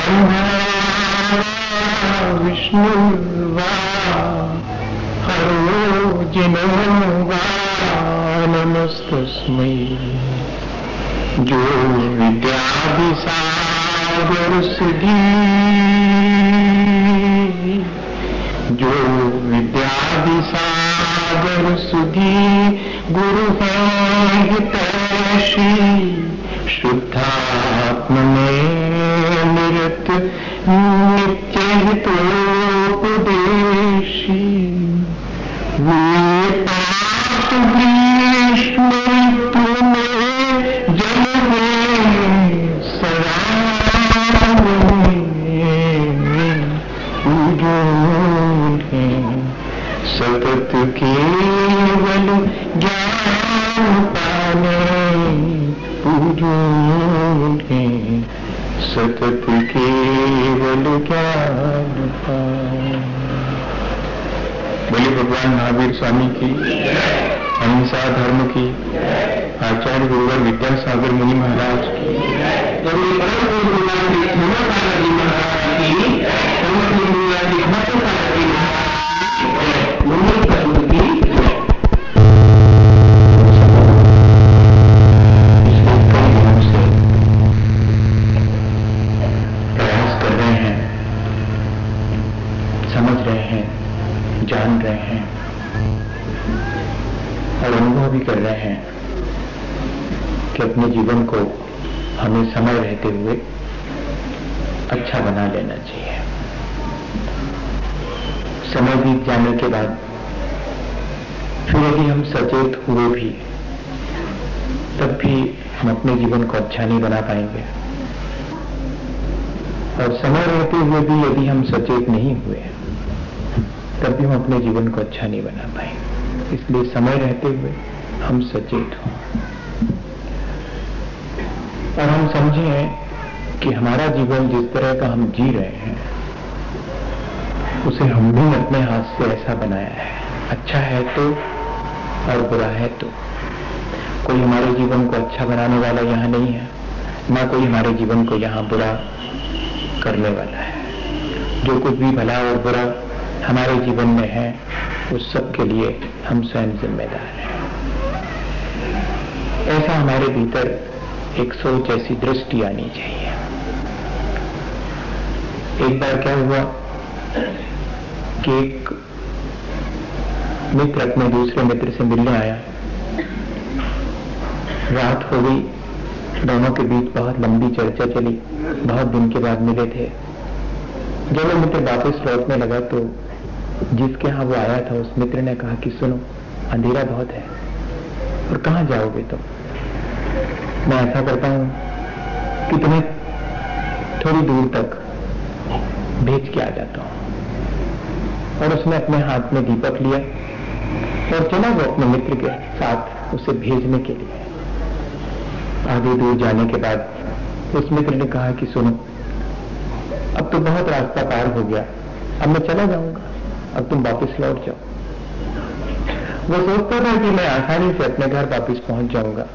विष्णुर्वा हरो जिनो वा नमस्तस्मै जो विद्यादिसागर सुधी जो विद्यादिसागर सुधी गुरु है हितैषी शुद्धात्म में निरत नित्य हितोपदेशी पाप ग्रीष्म ऋतु में जल सदा सतत केवल ज्ञान पाने पूजो सतत केवल ज्ञान पाने। बोले भगवान महावीर स्वामी की, अहिंसा धर्म की, आचार्य गुरुवर विद्यासागर मुनि महाराज की, प्रयास कर रहे हैं, समझ रहे हैं, जान रहे हैं और अनुभव भी कर रहे हैं कि अपने जीवन को हमें समय रहते हुए अच्छा बना लेना चाहिए। समय बीत जाने के बाद फिर यदि हम सचेत हुए भी तब भी हम अपने जीवन को अच्छा नहीं बना पाएंगे और समय रहते हुए भी यदि हम सचेत नहीं हुए तब भी हम अपने जीवन को अच्छा नहीं बना पाएंगे। इसलिए समय रहते हुए हम सचेत हों और हम समझें कि हमारा जीवन जिस तरह का हम जी रहे हैं उसे हमने अपने हाथ से ऐसा बनाया है। अच्छा है तो और बुरा है तो। कोई हमारे जीवन को अच्छा बनाने वाला यहाँ नहीं है, ना कोई हमारे जीवन को यहाँ बुरा करने वाला है। जो कुछ भी भला और बुरा हमारे जीवन में है उस सब के लिए हम स्वयं जिम्मेदार हैं। ऐसा हमारे भीतर एक सोच, ऐसी दृष्टि आनी चाहिए। एक बार क्या हुआ कि एक मित्र अपने दूसरे मित्र से मिलने आया। रात हो गई, दोनों के बीच बहुत लंबी चर्चा चली, बहुत दिन के बाद मिले थे। जब वो मित्र वापस लौटने लगा तो जिसके यहाँ वो आया था उस मित्र ने कहा कि सुनो, अंधेरा बहुत है और कहाँ जाओगे तुम? मैं ऐसा करता हूं कि तुम्हें थोड़ी दूर तक भेज के आ जाता हूं। और उसने अपने हाथ में दीपक लिया और चला वो अपने मित्र के साथ उसे भेजने के लिए। आगे दूर जाने के बाद उस मित्र ने कहा कि सुनो, अब तो बहुत रास्ता पार हो गया, अब मैं चला जाऊंगा, अब तुम वापस लौट जाओ। वो सोचता था कि मैं आसानी से अपने घर वापस पहुंच जाऊंगा।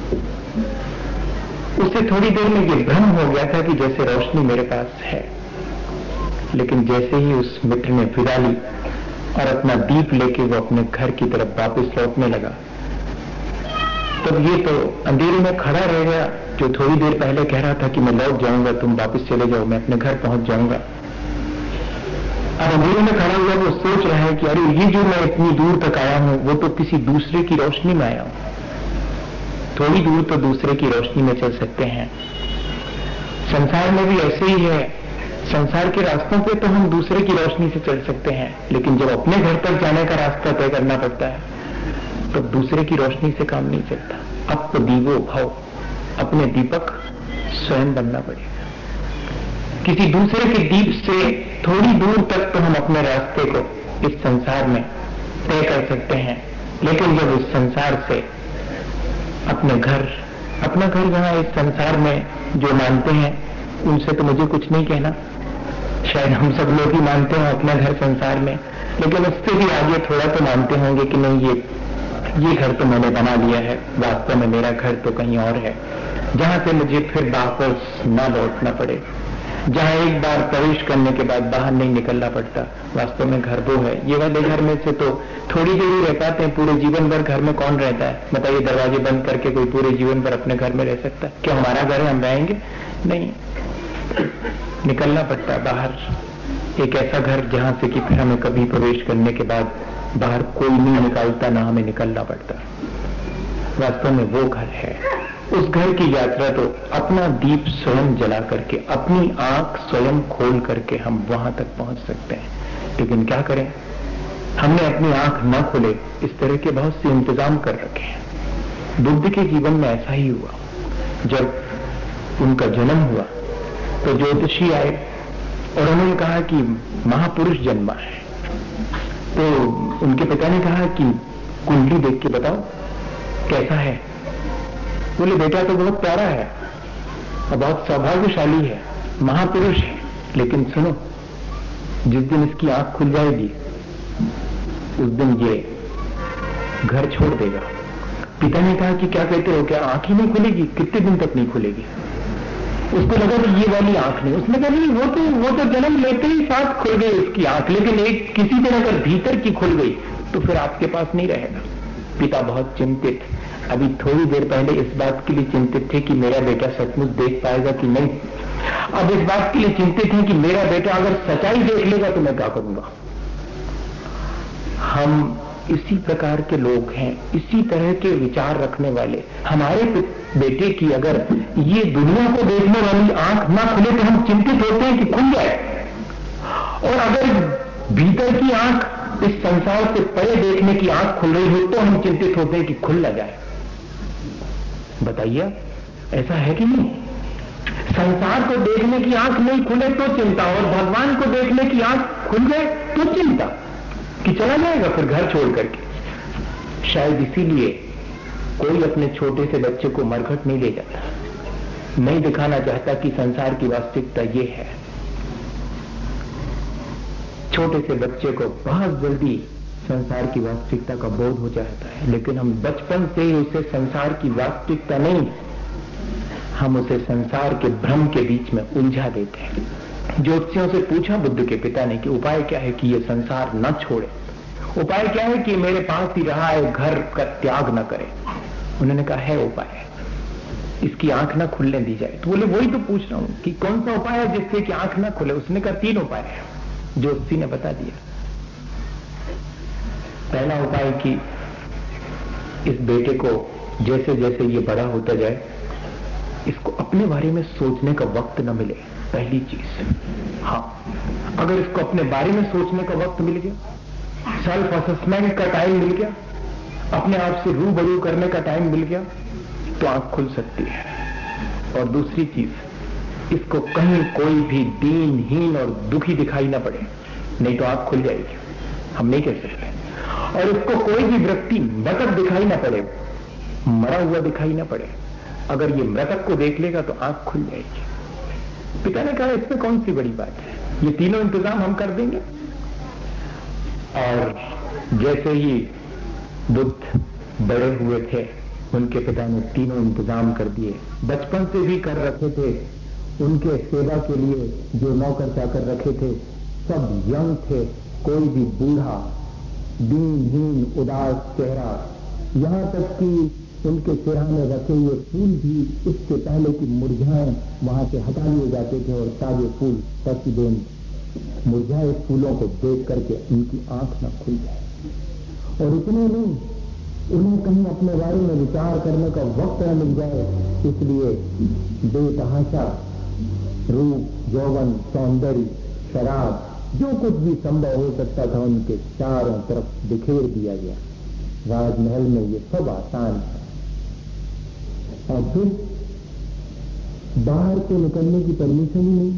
उसे थोड़ी देर में ये भ्रम हो गया था कि जैसे रोशनी मेरे पास है, लेकिन जैसे ही उस मित्र ने विदा ली और अपना दीप लेके वो अपने घर की तरफ वापस लौटने लगा, तब ये तो अंधेरे में खड़ा रह गया जो थोड़ी देर पहले कह रहा था कि मैं लौट जाऊंगा, तुम वापस चले जाओ, मैं अपने घर पहुंच जाऊंगा। अब अंधेरे में खड़ा हुआ वो सोच रहा है कि अरे ये जो मैं इतनी दूर तक आया हूं वो तो किसी दूसरे की रोशनी में आया हूं। थोड़ी दूर तो दूसरे की रोशनी में चल सकते हैं। संसार में भी ऐसे ही है। संसार के रास्तों पे तो हम दूसरे की रोशनी से चल सकते हैं, लेकिन जब अपने घर तक जाने का रास्ता तय करना पड़ता है तो दूसरे की रोशनी से काम नहीं चलता। अब तो दीवो भव, अपने दीपक स्वयं बनना पड़ेगा। किसी दूसरे के दीप से थोड़ी दूर तक तो हम अपने रास्ते को इस संसार में तय कर सकते हैं, लेकिन जब इस संसार से अपना घर जहां इस संसार में जो मानते हैं उनसे तो मुझे कुछ नहीं कहना, शायद हम सब लोग ही मानते हैं अपना घर संसार में, लेकिन उससे भी आगे थोड़ा तो मानते होंगे कि नहीं ये घर तो मैंने बना लिया है, वास्तव में मेरा घर तो कहीं और है जहां से मुझे फिर वापस न लौटना पड़े। जहां एक बार प्रवेश करने के बाद बाहर नहीं निकलना पड़ता, वास्तव में घर वो है। ये वाले घर में से तो थोड़ी देर ही रह पाते हैं, पूरे जीवन भर घर में कौन रहता है बताइए? दरवाजे बंद करके कोई पूरे जीवन भर अपने घर में रह सकता है? क्या हमारा घर है हम रहेंगे? नहीं, निकलना पड़ता है बाहर। एक ऐसा घर जहां से कि फिर हमें कभी प्रवेश करने के बाद बाहर कोई नहीं निकालता, ना हमें निकलना पड़ता। वास्तव में वो घर है। उस घर की यात्रा तो अपना दीप स्वयं जला करके, अपनी आंख स्वयं खोल करके हम वहां तक पहुंच सकते हैं। लेकिन क्या करें, हमने अपनी आंख न खोले, इस तरह के बहुत से इंतजाम कर रखे हैं। बुद्ध के जीवन में ऐसा ही हुआ। जब उनका जन्म हुआ तो ज्योतिषी आए और उन्होंने कहा कि महापुरुष जन्मा है। तो उनके पिता ने कहा कि कुंडली देख के बताओ कैसा है। बोले बेटा तो बहुत प्यारा है और बहुत सौभाग्यशाली है, महापुरुष है, लेकिन सुनो, जिस दिन इसकी आंख खुल जाएगी उस दिन ये घर छोड़ देगा। पिता ने कहा कि क्या कहते हो, क्या आंख ही नहीं खुलेगी? कितने दिन तक नहीं खुलेगी? उसको लगा कि ये वाली आंख नहीं। उसने कहा नहीं, वो तो जन्म लेते ही साथ खुल गई उसकी आंख, लेकिन एक किसी दिन अगर भीतर की खुल गई तो फिर आपके पास नहीं रहेगा। पिता बहुत चिंतित, अभी थोड़ी देर पहले इस बात के लिए चिंतित थे कि मेरा बेटा सचमुच देख पाएगा कि नहीं, अब इस बात के लिए चिंतित हैं कि मेरा बेटा अगर सच्चाई देख लेगा तो मैं क्या करूंगा। हम इसी प्रकार के लोग हैं, इसी तरह के विचार रखने वाले। हमारे बेटे की अगर ये दुनिया को देखने वाली आंख ना खुले तो हम चिंतित होते हैं कि खुल जाए, और अगर भीतर की आंख, इस संसार से परे देखने की आंख खुल रही हो तो हम चिंतित होते हैं कि खुल ना जाए। बताइए, ऐसा है कि नहीं? संसार को देखने की आंख नहीं खुले तो चिंता, और भगवान को देखने की आंख खुल जाए तो चिंता कि चला जाएगा फिर घर छोड़ करके। शायद इसीलिए कोई अपने छोटे से बच्चे को मरघट नहीं ले जाता, नहीं दिखाना चाहता कि संसार की वास्तविकता ये है। छोटे से बच्चे को बहुत जल्दी संसार की वास्तविकता का बोध हो जाता है, लेकिन हम बचपन से ही उसे संसार की वास्तविकता नहीं, हम उसे संसार के भ्रम के बीच में उलझा देते हैं। ज्योतिषियों से पूछा बुद्ध के पिता ने कि उपाय क्या है कि ये संसार न छोड़े, उपाय क्या है कि मेरे पास ही रहा है घर का त्याग न करे। उन्होंने कहा है उपाय, इसकी आंख ना खुलने दी जाए। तो बोले वही तो पूछ रहा हूं कि कौन सा उपाय है जिससे कि आंख ना खुले। उसने कहा 3 उपाय है, ज्योतिषी ने बता दिया। पहला उपाय कि इस बेटे को जैसे जैसे ये बड़ा होता जाए इसको अपने बारे में सोचने का वक्त न मिले, पहली चीज। हाँ, अगर इसको अपने बारे में सोचने का वक्त मिल गया, सेल्फ असेसमेंट का टाइम मिल गया, अपने आप से रूबरू करने का टाइम मिल गया, तो आंख खुल सकती है। और दूसरी चीज, इसको कहीं कोई भी दीनहीन और दुखी दिखाई ना पड़े, नहीं तो आंख खुल जाएगी, हम नहीं कह सकते। और इसको कोई भी व्यक्ति मृतक दिखाई ना पड़े, मरा हुआ दिखाई ना पड़े। अगर ये मृतक को देख लेगा तो आंख खुल जाएगी। पिता ने कहा इसमें कौन सी बड़ी बात है, ये तीनों इंतजाम हम कर देंगे। और जैसे ही बुद्ध बड़े हुए थे, उनके पिता ने तीनों इंतजाम कर दिए, बचपन से भी कर रखे थे। उनके सेवा के लिए जो नौकर चाकर रखे थे सब यंग थे, कोई भी बूढ़ा, दीनहीन, उदास चेहरा, यहां तक कि उनके सिरहाने रखे हुए फूल भी इससे पहले कि मुरझाएं वहां से हटा लिए जाते थे और ताजे फूल प्रतिदिन मुरझाए फूलों को देख करके उनकी आंख न खुल जाए। और इतने नहीं, उन्हें कहीं अपने बारे में विचार करने का वक्त न मिल जाए, इसलिए बेतहाशा रूप, यौवन, सौंदर्य, शराब, जो कुछ भी संभव हो सकता था उनके चारों तरफ बिखेर दिया गया। राजमहल में ये सब आसान है। और फिर बाहर से निकलने की परमिशन ही नहीं।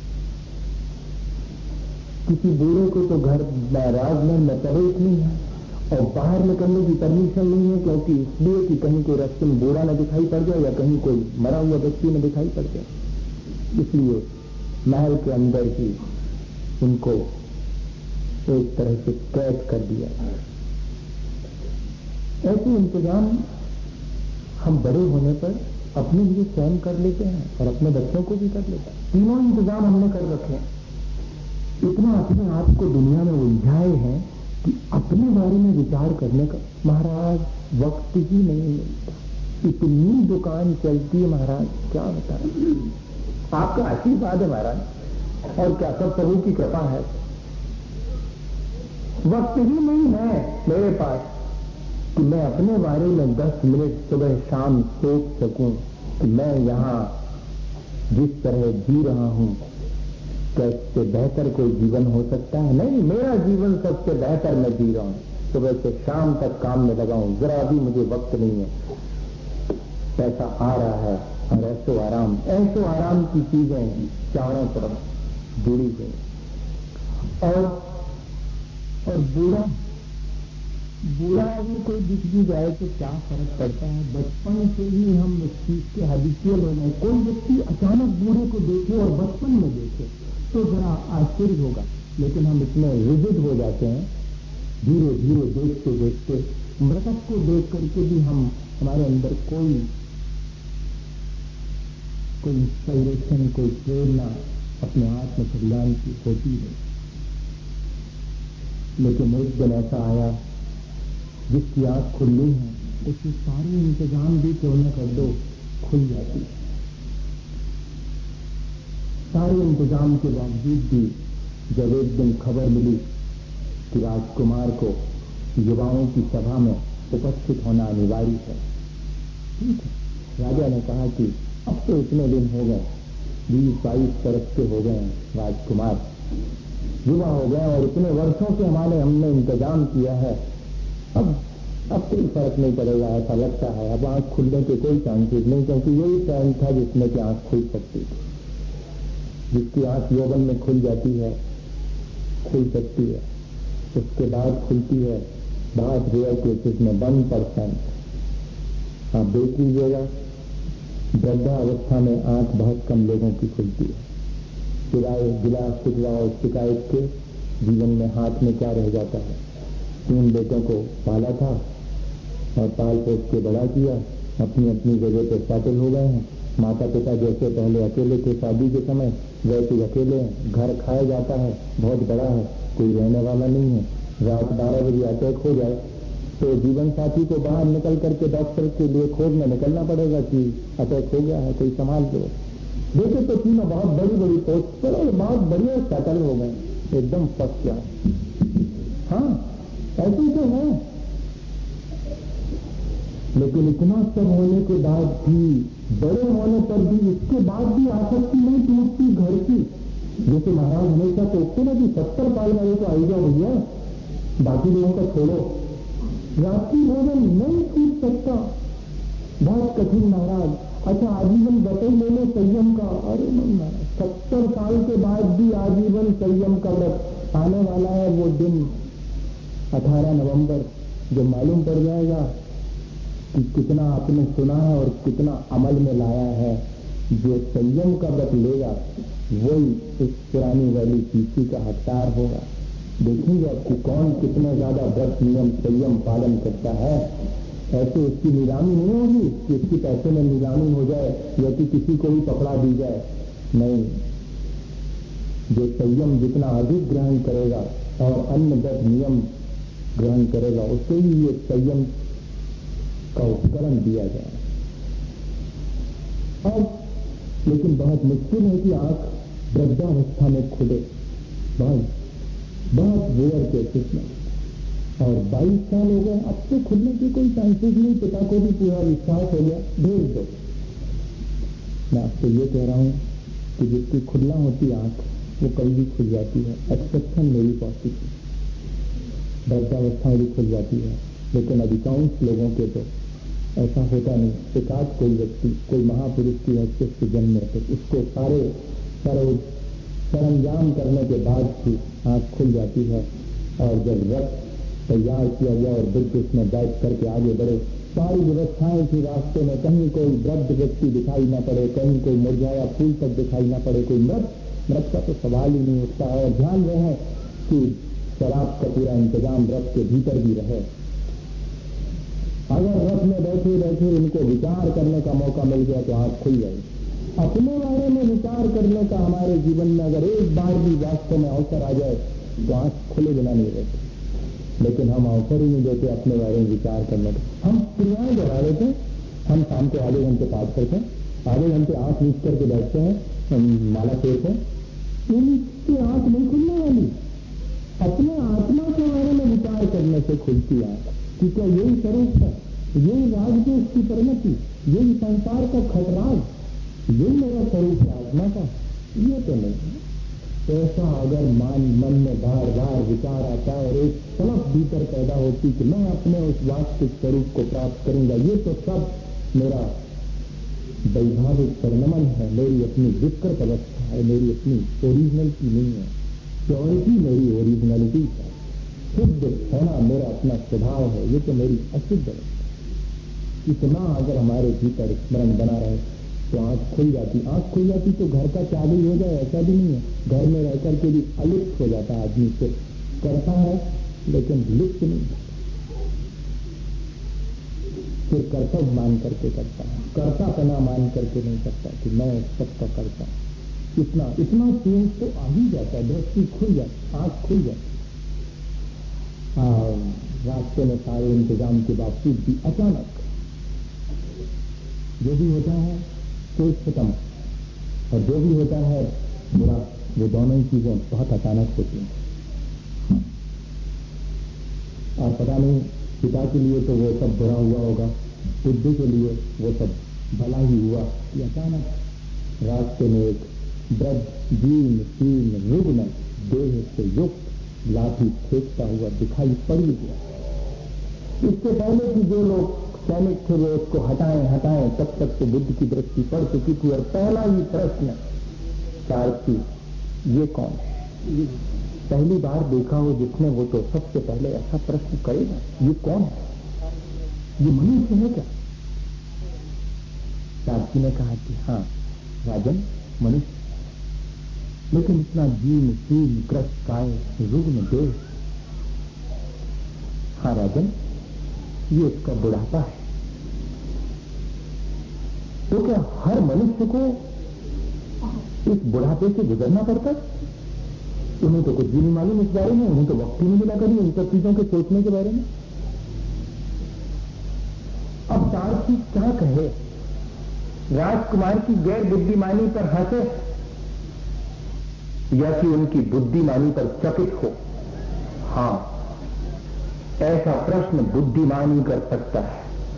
किसी बूढ़े को तो घर राजमहल में प्रवेश नहीं है, और बाहर निकलने की परमिशन नहीं है, क्योंकि इसलिए कि कहीं कोई रास्ते में बूढ़ा न दिखाई पड़ जाए या कहीं कोई मरा हुआ व्यक्ति न दिखाई पड़ जाए। इसलिए महल के अंदर ही उनको एक तरह से कैद कर दिया। ऐसे इंतजाम हम बड़े होने पर अपने लिए स्वयं कर लेते हैं और अपने बच्चों को भी कर लेते हैं। तीनों इंतजाम हमने कर रखे हैं। इतना अपने आप को दुनिया में उलझाए हैं कि अपने बारे में विचार करने का महाराज वक्त ही नहीं मिलता। इतनी दुकान चलती है महाराज, क्या बताएं। आपका आशीर्वाद है महाराज, और क्या सब प्रभु की कृपा है। वक्त ही नहीं है मेरे पास कि मैं अपने बारे में 10 मिनट सुबह शाम सोच सकूं कि मैं यहां जिस तरह जी रहा हूं कैसे बेहतर कोई जीवन हो सकता है। नहीं, मेरा जीवन सबसे बेहतर मैं जी रहा हूं। सुबह से शाम तक काम में लगा हूं, जरा भी मुझे वक्त नहीं है। पैसा आ रहा है और ऐसो आराम की चीजें चारों तरफ जुड़ी गई। और बुरा अगर कोई दिख भी जाए तो क्या फर्क पड़ता है। बचपन से ही हम इस चीज के हैबिचुअल हो गए। कोई व्यक्ति अचानक बूढ़े को देखे और बचपन में देखे तो जरा आश्चर्य होगा, लेकिन हम इतने रिजिड हो जाते हैं। धीरे धीरे देखते देखते मृतक को देख करके भी हमारे अंदर कोई इंस्पिरेशन, कोई प्रेरणा अपने आत्म कल्याण की होती है। लेकिन एक दिन ऐसा आया जिसकी आंख खुली है उसके सारे इंतजाम भी क्यों न कर दो, खुल जाती है। सारे इंतजाम के बावजूद भी जब एक दिन खबर मिली कि राजकुमार को युवाओं की सभा में उपस्थित होना अनिवार्य है, ठीक है, राजा ने कहा कि अब तो इतने दिन हो गए, 20-22 बरस के हो गए, राजकुमार युवा हो गए और इतने वर्षों से हमने इंतजाम किया है, अब कोई फर्क नहीं पड़ेगा ऐसा लगता है। अब आंख खुलने के कोई चांसेस नहीं, क्योंकि यही टाइम था जिसमें कि आंख खुल सकती थी। जिसकी आंख यौवन में खुल जाती है, खुल सकती है, उसके बाद खुलती है बहुत रेयर केसेस में 1%। आप देख लीजिएगा, वृद्धावस्था में आंख बहुत कम लोगों की खुलती है। सिवाय गिला शिकवा और शिकायत के जीवन में हाथ में क्या रह जाता है। 3 बेटों को पाला था और पाल पोस के बड़ा किया, अपनी अपनी जगह पर सेटल हो गए हैं। माता पिता जैसे पहले अकेले थे शादी के समय, वैसे अकेले हैं। घर खाया जाता है, बहुत बड़ा है, कोई रहने वाला नहीं है। रात 12 बजे अटैक हो जाए तो जीवन साथी को बाहर निकल करके डॉक्टर के लिए खोजने निकलना पड़ेगा कि अटैक हो गया है, कोई संभाल लो। देखे तो तीनों बहुत बड़ी बड़ी पोस्ट पर और बहुत बढ़िया सेटल हो गए, एकदम फर्स्ट क्लास। हाँ, ऐसे तो है। लेकिन इतना सब होने के बाद भी, बड़े होने पर भी, इसके बाद भी आसक्ति नहीं टूटती घर की। जैसे महाराज हमेशा सोचते ना कि 70 साल वाले को आई जाओ भैया, बाकी लोगों का छोड़ो, रात्रि भोजन नहीं छूट सकता, बहुत कठिन महाराज। अच्छा, आजीवन व्रत ले लो संयम का। अरे नहीं महाराज, 70 साल के बाद भी आजीवन संयम का व्रत। आने वाला है वो दिन 18 नवंबर, जो मालूम पड़ जाएगा कि कितना आपने सुना है और कितना अमल में लाया है। जो संयम का व्रत लेगा वही इस पुरानी वाली पीछी का हकदार होगा। देखेंगे अब कि कौन कितना ज्यादा व्रत नियम संयम पालन करता है। ऐसे उसकी नीलामी नहीं होगी कि उसकी पैसे में नीलामी हो जाए या कि किसी को भी पकड़ा दी जाए। नहीं, जो संयम जितना अधिक ग्रहण करेगा और अन्य व्रत नियम ग्रहण करेगा, उससे ही ये संयम का उपकरण दिया जाए। और लेकिन बहुत मुश्किल है कि आंख वृद्धावस्था में खुले, बहुत रेयर केसेस में। और 22 साल हो गए, अब तो खुलने की कोई चांसेस नहीं। पिता को भी पूरा विश्वास हो गया, भेज दो। मैं आपसे ये कह रहा हूं कि जिसकी खुलना होती आंख वो कभी भी खुल जाती है। एक्सेप्शन मेरी पॉसिबल, वृद्धावस्था में भी खुल जाती है, लेकिन अधिकांश लोगों के तो ऐसा होता नहीं। एकाध कोई व्यक्ति, कोई महापुरुष की हैसियत से जन्मे तो उसको सारे सरंजाम करने के बाद भी आंख खुल जाती है। और जब रथ तैयार किया गया और बुद्ध उसमें बैठ करके आगे बढ़े, सारी व्यवस्थाएं थी रास्ते में, कहीं कोई वृद्ध व्यक्ति दिखाई न पड़े, कहीं कोई मुरझाया फूल तक दिखाई न पड़े, कोई मृत का तो सवाल ही नहीं उठता है। और ध्यान रहे कि शराब का पूरा इंतजाम रथ के भीतर भी रहे। अगर रथ में बैठे बैठे उनको विचार करने का मौका मिल गया तो आंख खुल जाएगी। अपने बारे में विचार करने का हमारे जीवन में अगर एक बार भी वास्तव में अवसर आ जाए तो आंख खुले बिना नहीं रहते। लेकिन हम अवसर ही नहीं देते अपने बारे में विचार करने का। हम क्रियाएं दोहरा देते हैं। हम शाम को आधे घंटे पाठ करते हैं, आधे घंटे आंख नीच करके बैठते हैं, माला फेरते हैं, इनकी आंख नहीं खुलने वाली। अपने आत्मा के बारे में विचार करने से खुलती आंख कि क्या यही स्वरूप है, यही राजदोष की परिणति, यही संसार का खटराज, यही मेरा स्वरूप है आत्मा का, ये तो नहीं है। ऐसा अगर मन में बार बार विचार आता है और एक तड़प भीतर पैदा होती कि मैं अपने उस वास्तविक स्वरूप को प्राप्त करूंगा, ये तो सब मेरा वैभाविक परिणमन है, मेरी अपनी विकृत अवस्था है, मेरी अपनी ओरिजिनलिटी नहीं है। प्योरिटी मेरी ओरिजिनलिटी है, शुद्ध होना मेरा अपना स्वभाव है, ये तो मेरी अशुद्ध अवस्था। इतना अगर हमारे भीतर स्मरण बना रहे तो आंख खुल जाती। आंख खुल जाती तो घर का चालू हो जाए ऐसा भी नहीं है। घर में रहकर के भी अलिप्त हो जाता है आदमी, से करता है लेकिन लिप्त नहीं, फिर कर्तव्य मान करके करता है, कर्तापना मान करके नहीं करता कि मैं सबका करता हूं। इतना चेंज तो आ ही जाता है, दृष्टि खुल जाती, आंख खुल जाती। रास्ते में सारे इंतजाम के बावजूद भी अचानक जो भी होता है श्रेष्ठतम और जो भी होता है बुरा, वो दोनों ही चीजें बहुत अचानक होती हैं। और पता नहीं पिता के लिए तो वो सब बुरा हुआ होगा, बुद्धि के लिए वो सब भला ही हुआ। ये अचानक रास्ते में एक वृद्ध दीन तीन रुग्ण देह से युक्त लाठी फेंकता हुआ दिखाई पड़ गया। इससे पहले कि जो लोग सैनिक थे वो उसको हटाएं तब तक तो बुद्ध की दृष्टि पड़ चुकी थी। और पहला ही प्रश्न सारथी, ये कौन है? पहली बार देखा हो जिसने, वो तो सबसे पहले ऐसा प्रश्न करेगा, ये कौन है, ये मनुष्य है क्या? सारथी ने कहा कि हाँ राजन, मनुष्य, लेकिन इतना जीर्ण शीर्ण ग्रस्त काय रुग्ण देह। हाँ राजन, ये इसका बुढ़ापा है। तो क्या हर मनुष्य को इस बुढ़ापे से गुजरना पड़ता है? उन्हें तो कुछ भी नहीं मालूम इस बारे में, उन्हें तो वक्त ही नहीं मिला कभी इन सब चीजों के सोचने के बारे में। अब सारथी क्या कहे? राजकुमार की गैर बुद्धिमानी पर हंसे या कि उनकी बुद्धिमानी पर चकित हो? हाँ, ऐसा प्रश्न बुद्धिमान ही कर सकता है।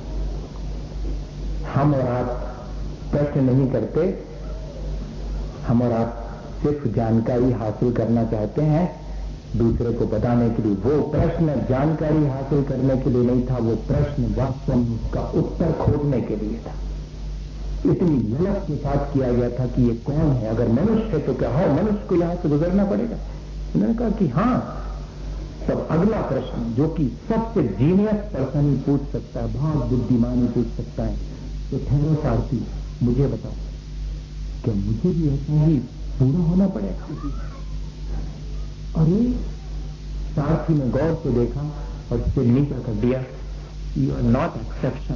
हम और आप प्रश्न नहीं करते, हम और आप सिर्फ जानकारी हासिल करना चाहते हैं दूसरे को बताने के लिए। वो प्रश्न जानकारी हासिल करने के लिए नहीं था, वो प्रश्न वास्तव में उसका उत्तर खोजने के लिए था। इतनी मेहनत के साथ किया गया था कि ये कौन है, अगर मनुष्य है तो क्या हर मनुष्य को यहां से गुजरना पड़ेगा? उन्होंने कहा कि हाँ। तब अगला प्रश्न जो कि सबसे जीनियस पर्सन ही पूछ सकता है, बहुत बुद्धिमान ही पूछ सकता है, तो ठहरो सारथी, मुझे बताओ, क्या मुझे भी ऐसा ही पूरा होना पड़ेगा? अरे सारथी ने गौर से देखा और सिर नीचा कर दिया, यू आर नॉट एक्सेप्शन,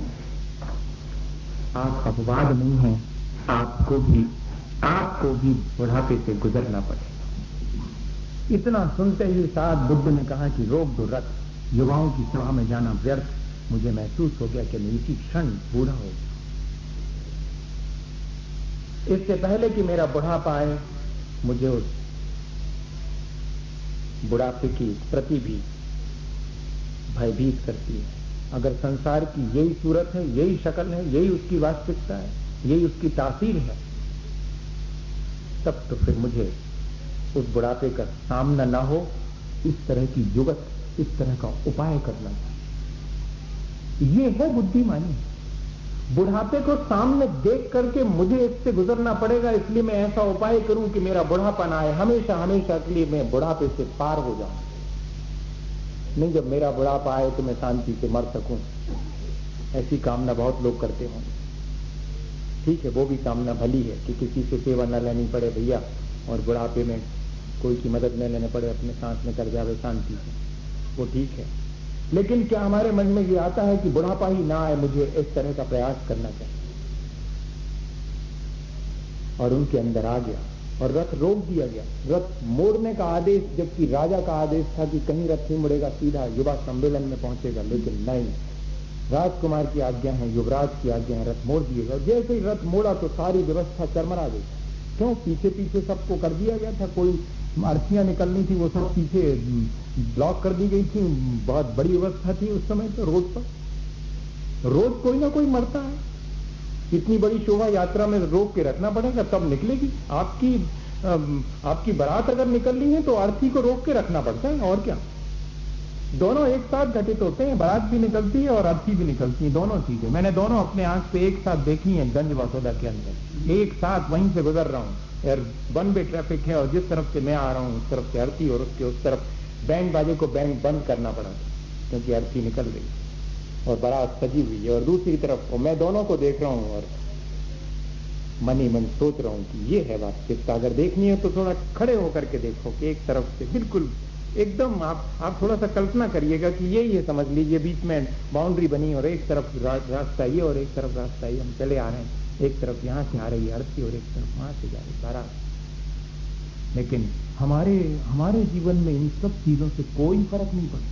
आप अपवाद नहीं है, आपको भी बुढ़ापे से गुजरना पड़ेगा। इतना सुनते ही साथ बुद्ध ने कहा कि रोक दो रथ, युवाओं की सभा में जाना व्यर्थ। मुझे महसूस हो गया कि मैं इसी क्षण बूढ़ा हो गया। इससे पहले कि मेरा बुढ़ापा आए, मुझे उस बुढ़ापे की स्मृति भी भयभीत करती है। अगर संसार की यही सूरत है, यही शक्ल है, यही उसकी वास्तविकता है, यही उसकी तासीर है, तब तो फिर मुझे उस बुढ़ापे का सामना ना हो, इस तरह की जुगत, इस तरह का उपाय करना चाहिए। ये है बुद्धिमानी। बुढ़ापे को सामने देख करके मुझे इससे गुजरना पड़ेगा, इसलिए मैं ऐसा उपाय करूं कि मेरा बुढ़ापा ना आए, हमेशा हमेशा के लिए मैं बुढ़ापे से पार हो जाऊं। नहीं, जब मेरा बुढ़ापा आए तो मैं शांति से मर सकूं, ऐसी कामना बहुत लोग करते होंगे। ठीक है, वो भी कामना भली है कि किसी से सेवा न लेनी पड़े भैया, और बुढ़ापे में कोई की मदद न लेने पड़े, अपने सांस में कर जावे शांति से, वो ठीक है। लेकिन क्या हमारे मन में ये आता है कि बुढ़ापा ही ना आए, मुझे इस तरह का प्रयास करना चाहिए? और उनके अंदर आ गया और रथ रोक दिया गया, रथ मोड़ने का आदेश, जबकि राजा का आदेश था कि कहीं रथ नहीं मुड़ेगा, सीधा युवा सम्मेलन में पहुंचेगा। लेकिन नहीं, राजकुमार की आज्ञा है, युवराज की आज्ञा है, रथ मोड़ दिएगा। जैसे ही रथ मोड़ा तो सारी व्यवस्था चरमरा गई। क्यों? पीछे पीछे सबको कर दिया गया था, कोई अर्थियां निकलनी थी वो सब पीछे ब्लॉक कर दी गई थी। बहुत बड़ी व्यवस्था थी उस समय तो, रोड पर रोज कोई ना कोई मरता है। इतनी बड़ी शोभा यात्रा में रोक के रखना पड़ेगा तब निकलेगी। आपकी बारात अगर निकलनी है तो अर्थी को रोक के रखना पड़ता है, और क्या। दोनों एक साथ घटित होते हैं, बारात भी निकलती है और अर्थी भी निकलती है, दोनों चीजें मैंने दोनों अपने आंख से एक साथ देखी हैं गंज वासोदा के अंदर। एक साथ वहीं से गुजर रहा हूं यार, वन वे ट्रैफिक है और जिस तरफ से मैं आ रहा हूं उस तरफ से अर्थी, और उसके उस तरफ बैंड बाजे को बैंड बंद करना पड़ा क्योंकि अर्थी निकल गई और बारात सजी हुई है, और दूसरी तरफ मैं दोनों को देख रहा हूं और मन ही मन सोच रहा हूं कि ये है वास्तविकता। अगर देखनी है तो थोड़ा खड़े होकर के देखो कि एक तरफ से बिल्कुल एकदम आप थोड़ा सा कल्पना करिएगा कि ये समझ लीजिए बीच में बाउंड्री बनी और एक तरफ रास्ता ये और एक तरफ रास्ता ये, हम चले आ रहे हैं, एक तरफ यहां से आ रही है अर्थी और एक तरफ वहां से जा रही बारात। लेकिन हमारे जीवन में इन सब चीजों से कोई फर्क नहीं पड़ता।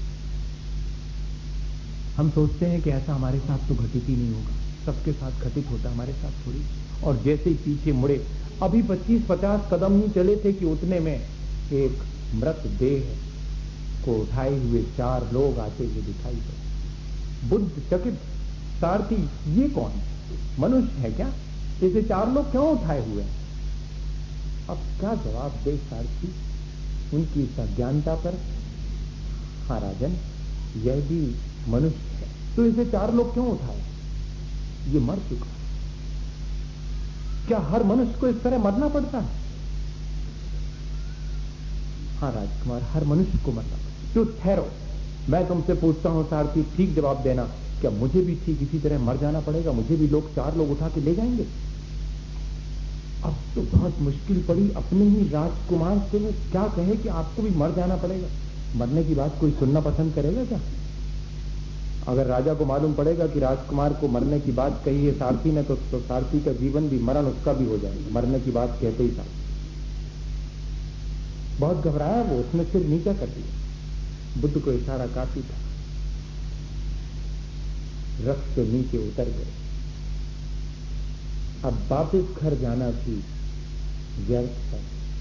हम सोचते हैं कि ऐसा हमारे साथ तो घटित ही नहीं होगा, सबके साथ घटित होता, हमारे साथ थोड़ी। और जैसे ही पीछे मुड़े, अभी 25-50 कदम ही चले थे कि उतने में एक मृत देह को उठाए हुए 4 लोग आते हुए दिखाई पड़े। बुद्ध चकित, सारथी ये कौन, मनुष्य है क्या? इसे 4 लोग क्यों उठाए हुए? अब क्या जवाब दे सारथी उनकी इस अज्ञानता पर? हाँ राजन, यह भी मनुष्य है, तो इसे 4 लोग क्यों उठाए? ये मर चुका है। क्या हर मनुष्य को इस तरह मरना पड़ता है? हाँ राजकुमार, हर मनुष्य को मरना पड़ता है। तो ठहरो, मैं तुमसे पूछता हूं सारथी, ठीक जवाब देना, क्या मुझे भी ठीक इसी तरह मर जाना पड़ेगा? मुझे भी लोग 4 लोग उठा के ले जाएंगे? अब तो बहुत मुश्किल पड़ी अपने ही राजकुमार से वो क्या कहे कि आपको भी मर जाना पड़ेगा। मरने की बात कोई सुनना पसंद करेगा क्या? अगर राजा को मालूम पड़ेगा कि राजकुमार को मरने की बात कही है सारथी ने, तो सारथी का जीवन भी, मरण उसका भी हो जाएगा, मरने की बात कहते ही था। बहुत घबराया वो, उसने सिर नीचा कर दिया। बुद्ध को इशारा काफी था, रथ से नीचे उतर गए। अब वापस घर जाना भी व्यर्थ है।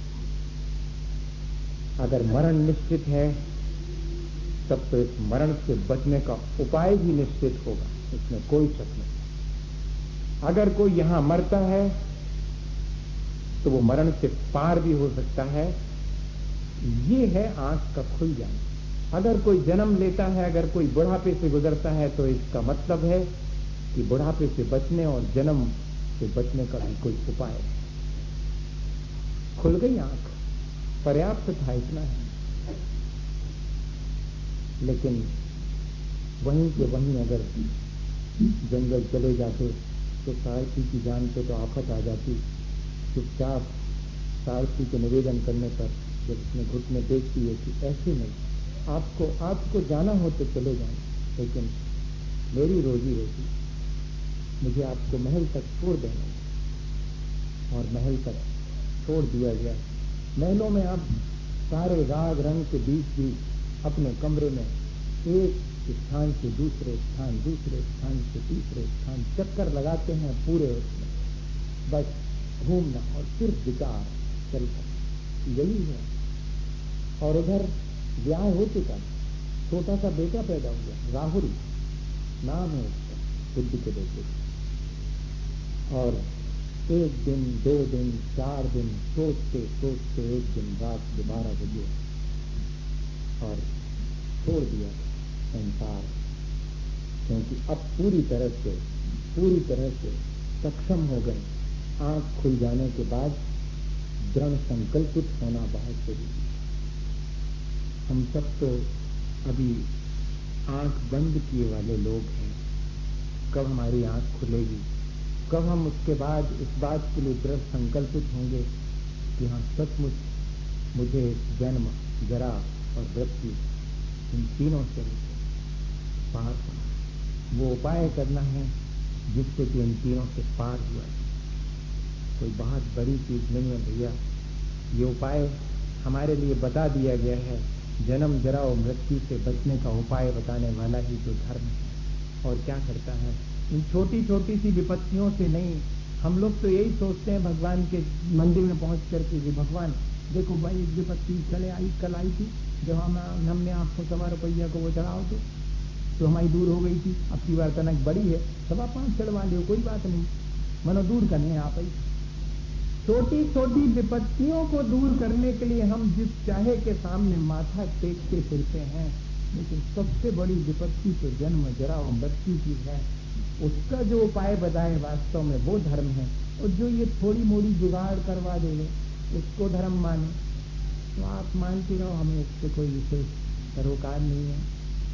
अगर मरण निश्चित है तब तो इस मरण से बचने का उपाय भी निश्चित होगा, इसमें कोई शक नहीं। अगर कोई यहां मरता है तो वो मरण से पार भी हो सकता है। ये है आंख का खुल जाना। अगर कोई जन्म लेता है, अगर कोई बुढ़ापे से गुजरता है, तो इसका मतलब है कि बुढ़ापे से बचने और जन्म से बचने का भी कोई उपाय है। खुल गई आंख, पर्याप्त था, इतना है। लेकिन वहीं के वहीं अगर जंगल चले जाते तो सारथी की जान पे तो आफत आ जाती। चुपचाप सारथी के निवेदन करने पर जब उसने घुटने टेक दिए कि ऐसे नहीं, आपको जाना हो तो चले जाएं, लेकिन मेरी रोजी रोटी, मुझे आपको महल तक छोड़ देना। और महल तक छोड़ दिया गया। महलों में आप सारे राग रंग के बीच बीच अपने कमरे में एक स्थान से दूसरे स्थान, दूसरे स्थान से तीसरे स्थान चक्कर लगाते हैं पूरे उसमें, बस घूमना और सिर्फ विचार चलता, यही है। और उधर ब्याह हो चुका, छोटा सा बेटा पैदा हुआ, राहुल नाम है उसका, बुद्ध के बेटे। और 1 दिन, 2 दिन, 4 दिन सोचते सोचते एक दिन रात के 12 बजे और छोड़ दिया संसार, क्योंकि अब पूरी तरह से सक्षम हो गए। आंख खुल जाने के बाद दृढ़ संकल्पित होना बहुत जरूरी है। हम सब तो अभी आंख बंद किए वाले लोग हैं। कब हमारी आंख खुलेगी, कब हम उसके बाद इस बात के लिए दृढ़ संकल्पित होंगे कि हाँ सचमुच मुझे जन्म, जरा और मृत्यु, इन तीनों से पार होना, वो उपाय करना है जिससे कि इन तीनों से पार हुआ है। कोई बहुत बड़ी चीज नहीं है भैया, ये उपाय हमारे लिए बता दिया गया है। जन्म जरा और मृत्यु से बचने का उपाय बताने वाला ही तो धर्म है। और क्या करता है, इन छोटी छोटी सी विपत्तियों से नहीं, हम लोग तो यही सोचते हैं भगवान के मंदिर में पहुंच करके कि भगवान देखो भाई, एक विपत्ति कल आई थी, जब हमने आपको 1.25 रुपया को वो चढ़ाओ तो हमारी दूर हो गई थी। अब की बार तनक बड़ी है, 5.25 चढ़वा लियो, कोई बात नहीं, मनो दूर करने आप ही। छोटी छोटी विपत्तियों को दूर करने के लिए हम जिस चाहे के सामने माथा टेकते फिरते हैं, लेकिन सबसे बड़ी विपत्ति तो जन्म जरा और मृत्यु की है। उसका जो उपाय बताए वास्तव में वो धर्म है। और जो ये थोड़ी मोड़ी जुगाड़ करवा देने उसको धर्म माने, तो आप मानती रहो, हमें इससे कोई विशेष सरोकार नहीं है।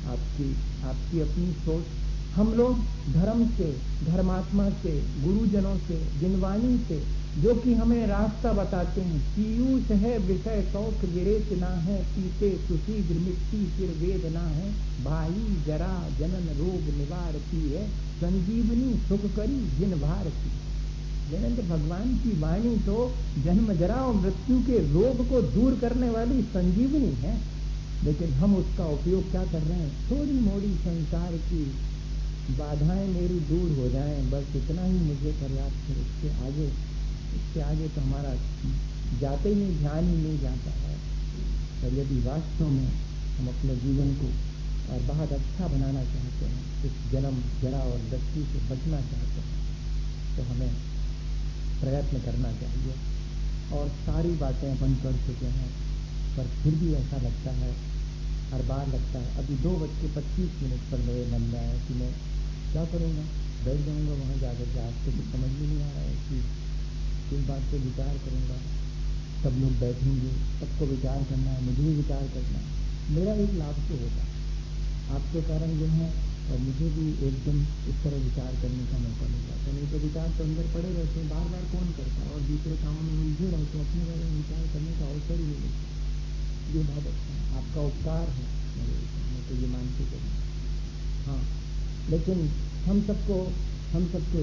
आपकी अपनी सोच। हम लोग धर्म से, धर्मात्मा से, गुरुजनों से, जिनवाणी से, जो कि हमें रास्ता बताते हैं, पीयूष है विषय शौक विरेच ना है, पीते सुशीघ्र मिट्टी फिर वेदना है, भाई जरा जनन रोग निवारती है, संजीवनी सुख करी जिन भारती। जयंत भगवान की वाणी तो जन्म जरा और मृत्यु के रोग को दूर करने वाली संजीवनी है, लेकिन हम उसका उपयोग क्या कर रहे हैं? थोड़ी मोड़ी संसार की बाधाएं मेरी दूर हो जाएं, बस इतना ही मुझे पर्याप्त है। इसके आगे तो हमारा जाते ही ध्यान ही नहीं जाता है। और यदि वास्तव में हम अपने जीवन को और बहुत अच्छा बनाना चाहते हैं, इस जन्म जरा और मृत्यु से बचना चाहते हैं, तो हमें प्रयत्न करना चाहिए। और सारी बातें अपन कर चुके हैं, पर फिर भी ऐसा लगता है, हर बार लगता है। अभी 2:25 पर मेरे मन में आया कि मैं क्या करूँगा, बैठ जाऊँगा वहाँ जाकर के। आपको कुछ समझ में नहीं आ रहा है कि किस बात पे विचार करूँगा। सब लोग बैठेंगे, सबको विचार करना है, मुझे भी विचार करना है। मेरा एक लाभ तो होगा, आपके कारण जो है, और मुझे भी एक दिन इस तरह विचार करने का मौका मिल जाता। नहीं तो विचार तो अंदर पड़े रहते हैं, बार बार कौन करता, और दूसरे कामों में उलझे रहो तो अपने बारे में विचार करने का अवसर ही नहीं मिलता। ये बहुत अच्छा है, आपका उपकार है मेरे ऊपर, मैं तो ये मान के चलूँ। हाँ, लेकिन हम सबको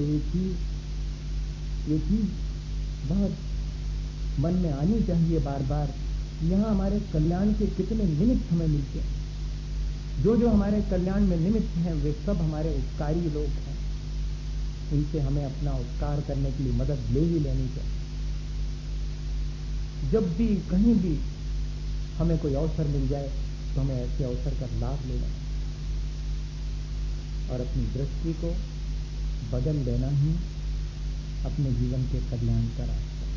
ये चीज बहुत मन में आनी चाहिए बार बार। यहाँ हमारे कल्याण के कितने निमित्त हमें मिलते हैं, जो हमारे कल्याण में निमित्त हैं वे सब हमारे उपकारी लोग हैं। उनसे हमें अपना उपकार करने के लिए मदद ले ही लेनी चाहिए। जब भी कहीं भी हमें कोई अवसर मिल जाए तो हमें ऐसे अवसर का लाभ लेना है और अपनी दृष्टि को बदल लेना ही अपने जीवन के कल्याण का रास्ता।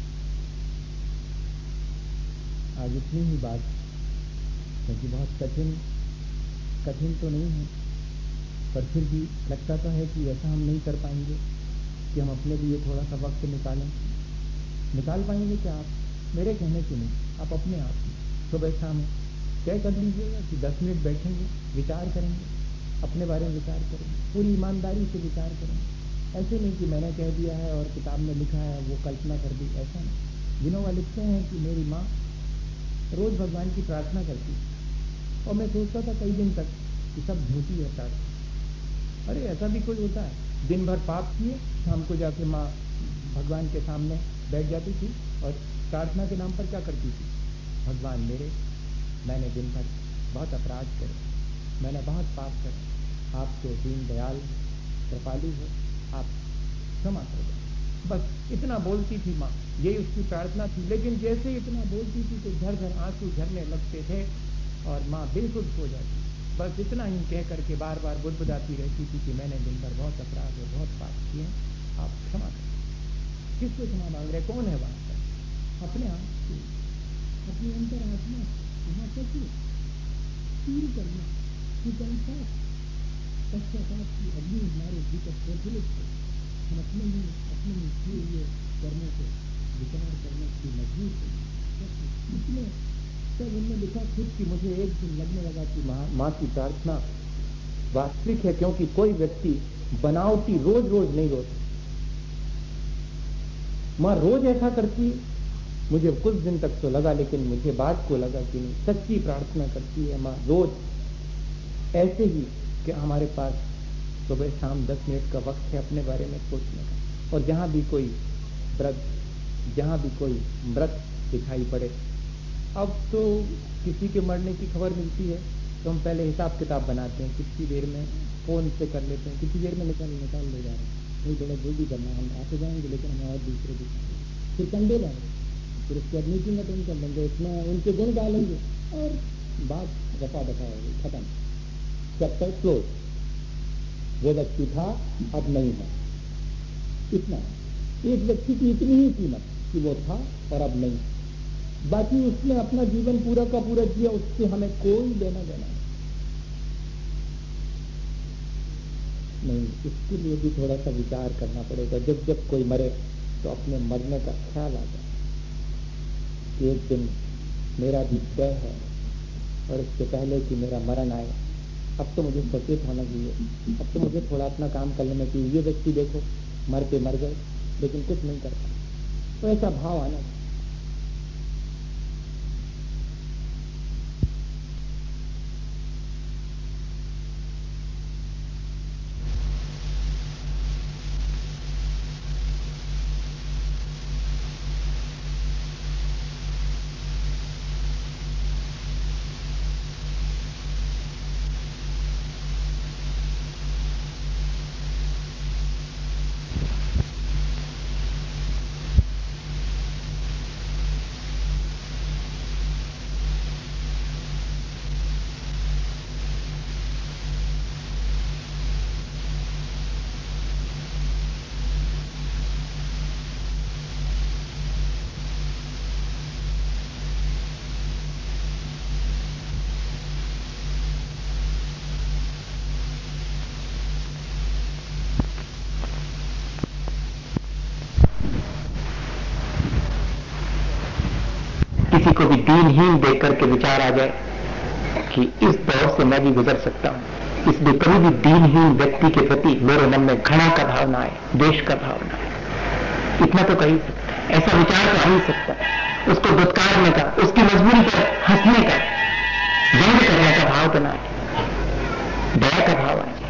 आज इतनी ही बात, क्योंकि बहुत कठिन तो नहीं है, पर फिर भी लगता तो है कि ऐसा हम नहीं कर पाएंगे कि हम अपने लिए थोड़ा सा वक्त निकाल पाएंगे क्या आप? मेरे कहने से नहीं, आप अपने आप ही सुबह शाम तय कर लीजिएगा कि 10 मिनट बैठेंगे, विचार करेंगे, अपने बारे में विचार करेंगे, पूरी ईमानदारी से विचार करेंगे। ऐसे नहीं कि मैंने कह दिया है और किताब में लिखा है वो कल्पना कर दी, ऐसा नहीं। विनोबा लिखते हैं कि मेरी माँ रोज भगवान की प्रार्थना करती और मैं सोचता था कई दिन तक कि सब झूठी है प्रार्थना। अरे ऐसा भी कोई होता है? दिन भर पाप किए, शाम को जाके माँ भगवान के सामने बैठ जाती थी और प्रार्थना के नाम पर क्या करती थी? भगवान मेरे, मैंने दिन भर बहुत अपराध करे, मैंने बहुत पाप करे, आप तो दीन दयाल कृपालु हो, आप क्षमा कर दो। बस इतना बोलती थी माँ, यही उसकी प्रार्थना थी। लेकिन जैसे इतना बोलती थी तो झरझर आंसू झरने लगते थे और माँ बेसुध हो जाती। बस इतना ही कह करके बार बार बुदबुदाती रहती थी कि मैंने दिन भर बहुत अपराध और बहुत पाप किए, आप क्षमा करें। किससे क्षमा मांग रहे? कौन है वहां पर? अपने आप से, अपनी अंतरात्मा वहां पर पूरी करना कि संसार पश्चाताप की अग्नि हमारे भीतर प्रज्वलित हो, हम अपने ही किए हुए कर्मों को विचार करने के लिए मजबूर हो। इसमें तब उन्होंने लिखा खुद कि मुझे एक दिन लगने लगा कि माँ की प्रार्थना वास्तविक है, क्योंकि कोई व्यक्ति बनावटी रोज नहीं रोता। माँ रोज ऐसा करती, मुझे कुछ दिन तक तो लगा, लेकिन मुझे बाद को लगा कि नहीं, सच्ची प्रार्थना करती है माँ रोज ऐसे ही कि हमारे पास सुबह शाम 10 मिनट का वक्त है अपने बारे में सोचने का। और जहां भी कोई मृत दिखाई पड़े, अब तो किसी के मरने की खबर मिलती है तो हम पहले हिसाब किताब बनाते हैं, कितनी देर में फोन से कर लेते हैं, कितनी देर में निकाल ले जा रहे हैं, नहीं थोड़ा जल्दी करना, हम आते जाएंगे लेकिन हमें और दूसरे दिन फिर कंधे जाएंगे, फिर उसके बाद मीटिंग अटेंड कर लेंगे, उसमें उनके गुण डालेंगे और बात रफा दफा होगी, खत्म, चैप्टर क्लोज। वो व्यक्ति था अब नहीं है, इतना एक व्यक्ति की इतनी ही कीमत कि वो था और अब नहीं, बाकी उसने अपना जीवन पूरा का पूरा जिया, उससे हमें कोई लेना देना नहीं। इसके लिए भी थोड़ा सा विचार करना पड़ेगा। जब जब कोई मरे तो अपने मरने का ख्याल आ जाए कि एक दिन मेरा भी तय है और इससे पहले कि मेरा मरण आए, अब तो मुझे सचेत होना चाहिए, अब तो मुझे थोड़ा अपना काम कर लेना चाहिए। ये व्यक्ति देखो मर के मर गए लेकिन कुछ नहीं करता, तो ऐसा भाव आना चाहिए। किसी को भी दीनहीन देख करके विचार आ जाए कि इस दौर से मैं भी गुजर सकता हूं, इसलिए कभी भी दीनहीन व्यक्ति के प्रति मेरे मन में घृणा का भाव ना आए, द्वेष का भाव ना आए, इतना तो कह ही सकता है, ऐसा विचार तो आ ही सकता है। उसको दुत्कारने का, उसकी मजबूरी पर हंसने का, व्यंग करने का भाव तो ना आए, दया का भाव आ जाए,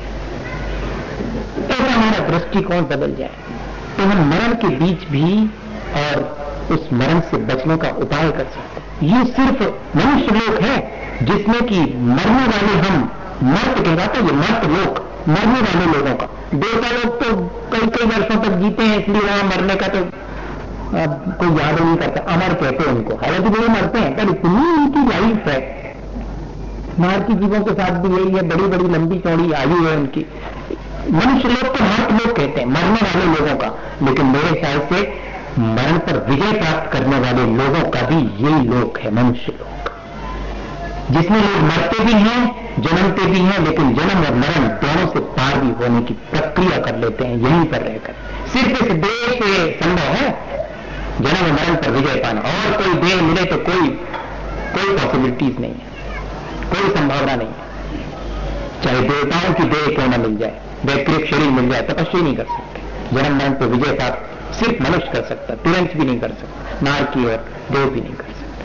ऐसा हमारा दृष्टिकोण बदल जाए तो हम मरण के बीच भी और उस मरण से बचने का उपाय कर सकते हैं। ये सिर्फ मनुष्य लोक है जिसमें कि मरने वाले हम मर्त कहलाता है, ये मर्त लोक मरने वाले लोगों का। देवता लोग तो कई कई वर्षों तक जीते हैं, इसलिए वहां मरने का तो कोई याद नहीं करता, अमर कहते हैं उनको, हालांकि वो मरते हैं पर इतनी उनकी लाइफ है। मार की जीवों के साथ भी यही है, बड़ी बड़ी लंबी चौड़ी आयु है उनकी। मनुष्य लोग तो मर्त लोग कहते हैं, मरने वाले लोगों का, लेकिन मेरे ख्याल से मरण पर विजय प्राप्त करने वाले लोगों का भी यही लोक है, मनुष्य लोक, जिसमें लोग मरते भी हैं, जन्मते भी हैं, लेकिन जन्म और मरण दोनों से पार भी होने की प्रक्रिया कर लेते हैं यहीं पर रहकर। सिर्फ इस देह से संभव है जन्म और मरण पर विजय पाना, और कोई देह मिले तो कोई पॉसिबिलिटीज नहीं है, कोई संभावना नहीं है। चाहे देवताओं की देह क्यों न मिल जाए, वैकृत शरीर मिल जाए, तपस्या नहीं कर सकते। जन्म मरण पर विजय प्राप्त सिर्फ मनुष्य कर सकता, तिरंज भी नहीं कर सकता, नार की ओर देव भी नहीं कर सकता।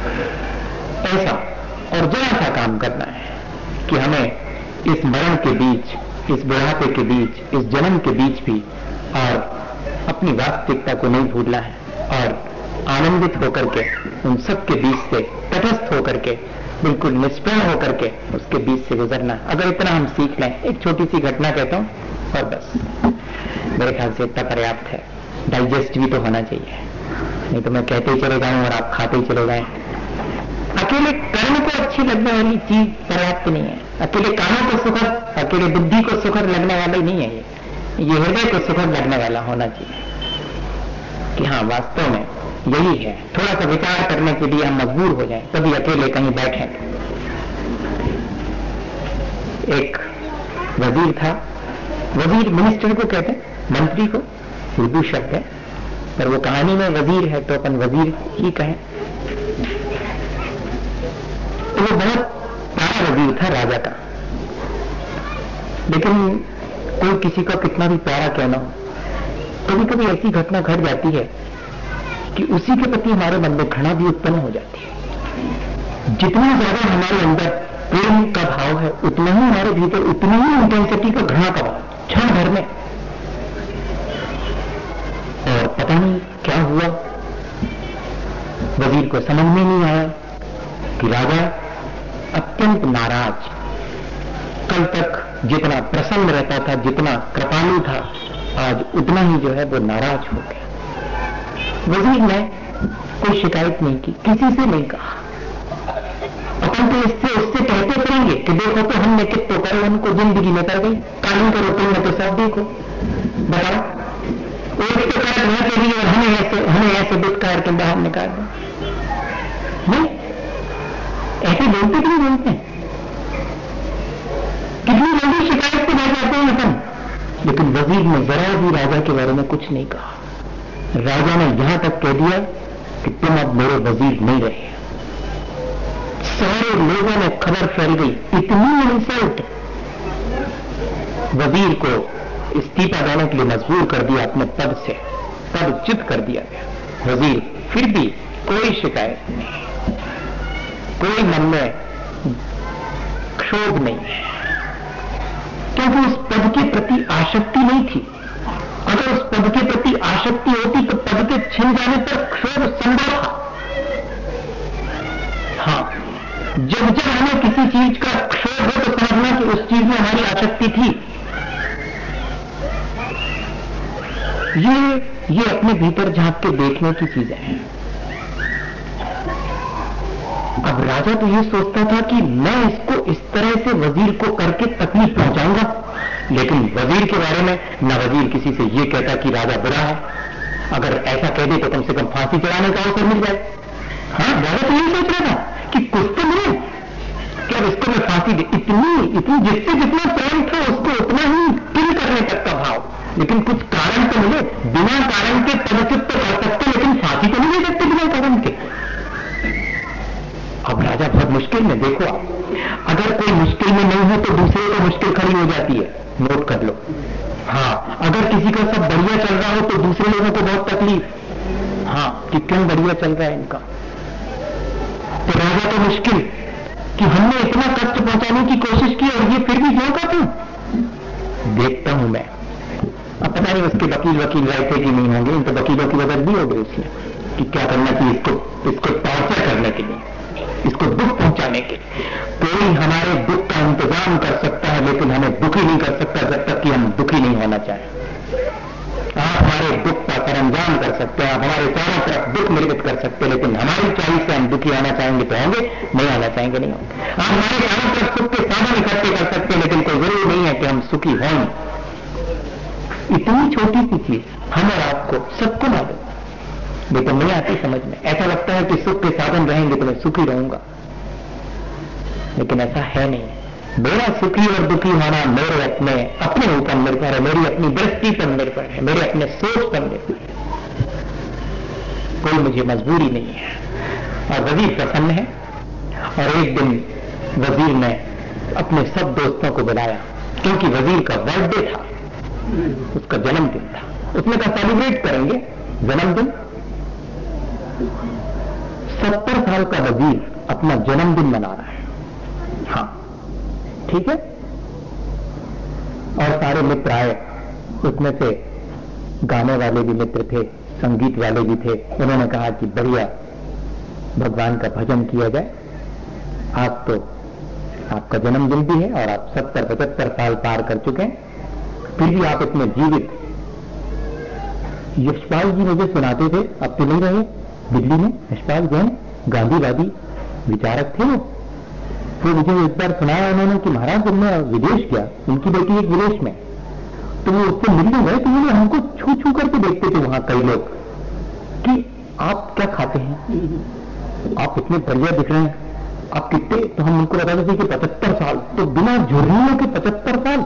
ऐसा और जरा सा काम करना है कि हमें इस मरण के बीच, इस बुढ़ापे के बीच, इस जन्म के बीच भी और अपनी वास्तविकता को नहीं भूलना है और आनंदित होकर के उन सब के बीच से तटस्थ होकर के, बिल्कुल निष्प्रण होकर के उसके बीच से गुजरना। अगर इतना हम सीख लें, एक छोटी सी घटना कहता हूं और बस, मेरे ख्याल से इतना पर्याप्त है। डाइजेस्ट भी तो होना चाहिए, नहीं तो मैं कहते ही चले जाऊं और आप खाते ही चले जाएं। अकेले कर्म को अच्छी लगने वाली चीज पर्याप्त नहीं है, अकेले कानों को सुखद, अकेले बुद्धि को सुखद लगने वाला ही नहीं है, ये हृदय को सुखद लगने वाला होना चाहिए कि हाँ वास्तव में यही है। थोड़ा सा विचार करने के लिए हम मजबूर हो जाएं, तभी अकेले कहीं बैठे। एक वजीर था, वजीर मिनिस्टर को कहते हैं, मंत्री को, उर्दू शब्द है पर वो कहानी में वजीर है तो अपन वजीर ही कहें। तो वो बहुत प्यारा वजीर था राजा का, लेकिन कोई किसी का कितना भी प्यारा क्यों ना हो, कभी कभी ऐसी घटना घट जाती है कि उसी के प्रति हमारे मन में घृणा भी उत्पन्न हो जाती है। जितना ज्यादा हमारे अंदर प्रेम का भाव है उतना ही हमारे भीतर उतनी ही इंटेंसिटी का घृणा का भाव क्षण भर में। और पता नहीं क्या हुआ, वजीर को समझ में नहीं आया कि राजा अत्यंत नाराज, कल तक जितना प्रसन्न रहता था, जितना कृपालु था, आज उतना ही जो है वो नाराज हो गया। वजीर ने कोई शिकायत नहीं की, किसी से नहीं कहा। अपन तो इससे उससे कहते करेंगे कि देखो तो हमने कितने करे, उनको जिंदगी में कर गई, कानून करो तुमने तो सब देखो, बताओ एक तो कर घर के लिए और हमें ऐसे दुष्कार के बाहर निकाल दो। नहीं, ऐसे बोलते क्यों बोलते हैं, कितनी जल्दी शिकायत पे बैठ जाते हैं अपन। लेकिन वजीर ने जरा भी राजा के बारे में कुछ नहीं कहा। राजा ने यहां तक कह दिया कि तुम अब मेरे वजीर नहीं रहे। सारे लोगों में खबर फैल गई, इतनी इंसल्ट, वजीर को इस्तीफा देने के लिए मजबूर कर दिया, अपने पद से पदच्युत कर दिया गया। वजीर फिर भी कोई शिकायत नहीं, कोई मन में क्षोभ नहीं, क्योंकि उस पद के प्रति आसक्ति नहीं थी। अगर उस पद के प्रति आसक्ति होती तो पद के छिन जाने पर क्षोभ संभव था। हाँ, जब जब हमें किसी चीज का क्षोभ हो तो समझना कि उस चीज में हमारी आसक्ति थी। ये अपने भीतर झांक के देखने की चीजें हैं। अब राजा तो ये सोचता था कि मैं इसको इस तरह से वजीर को करके तकलीफ पहुंचाऊंगा, लेकिन वजीर के बारे में न वजीर किसी से ये कहता कि राजा बुरा है, अगर ऐसा कह दे तो कम से कम फांसी चढ़ाने का अवसर मिल जाए। हाँ, राजा तो यही सोच रहा था कि कुछ तो मिले, क्या इसको मैं फांसी दे, इतनी जिससे जितना प्रेम था उसको उतना ही किल करने तक का भाव, लेकिन कुछ कारण तो मिले, बिना कारण के पदच्युत तो कर सकते लेकिन फांसी तो नहीं दे सकते बिना कारण के। अब राजा बहुत मुश्किल में, देखो आप, अगर कोई मुश्किल में नहीं है तो दूसरे को मुश्किल खड़ी हो जाती है, नोट कर लो। हाँ, अगर किसी का सब बढ़िया चल रहा हो तो दूसरे लोगों को बहुत तकलीफ, हाँ कि क्यों बढ़िया चल रहा है इनका। तो राजा तो मुश्किल कि हमने इतना कष्ट पहुंचाने की कोशिश की और ये फिर भी क्यों करते हैं। देखता हूं मैं, अब पता नहीं उसके वकील राय थे कि नहीं होंगे, इन तो वकीलों की वजह भी हो गई उसमें कि क्या करना चाहिए इसको टॉर्चर करने के लिए, इसको दुख पहुंचाने के लिए। कोई हमारे दुख का इंतजाम कर सकता है लेकिन हमें दुखी नहीं कर सकता जब तक कि हम दुखी नहीं होना चाहें। आप हमारे दुख का सरंजाम कर सकते हैं, आप हमारे चारों तरफ दुख निर्मित कर सकते हैं, लेकिन हमारी चाइस से हम दुखी होना चाहेंगे तो होंगे, नहीं होना चाहेंगे नहीं होंगे। आप हमारे चारों तरफ सुख के साधन इकट्ठे कर सकते हैं लेकिन कोई जरूरी नहीं है कि हम सुखी हों। इतनी छोटी सी चीज हम और आपको सबको मालूम, लेकिन नहीं आती समझ में। ऐसा लगता है कि सुख के साधन रहेंगे तो मैं सुखी रहूंगा, लेकिन ऐसा है नहीं। मेरा सुखी और दुखी होना मेरे अपने ऊपर निर्भर है, मेरी अपनी दृष्टि पर निर्भर है, मेरे अपने सोच पर निर्भर है, कोई मुझे मजबूरी नहीं है। और वजीर प्रसन्न है। और एक दिन वजीर ने अपने सब दोस्तों को बुलाया, क्योंकि वजीर का बर्थडे था, उसका जन्मदिन था। उसने कहा सेलिब्रेट करेंगे जन्मदिन। 70 साल का वजीर अपना जन्मदिन मना रहा है। हाँ ठीक है। और सारे मित्र आए, उसमें से गाने वाले भी मित्र थे, संगीत वाले भी थे। उन्होंने कहा कि बढ़िया भगवान का भजन किया जाए, आज तो आपका जन्मदिन भी है और आप 70-75 साल पार कर चुके हैं, फिर भी आप इतने जीवित। यशपाल जी मुझे सुनाते थे, अब तो नहीं रहे दिल्ली में, यशपाल जैन गांधीवादी विचारक थे वो। तो मुझे एक बार सुनाया उन्होंने कि महाराज जब मैं विदेश गया, उनकी बेटी एक विदेश में, तो वो उससे मिलने गए तो उन्होंने हमको छू छू करके देखते थे वहां कई लोग कि आप क्या खाते हैं, आप इतने बढ़िया दिख रहे हैं, आप कितने, तो हम उनको बताते थे कि 75 साल, तो बिना झुर्रियों के 75 साल।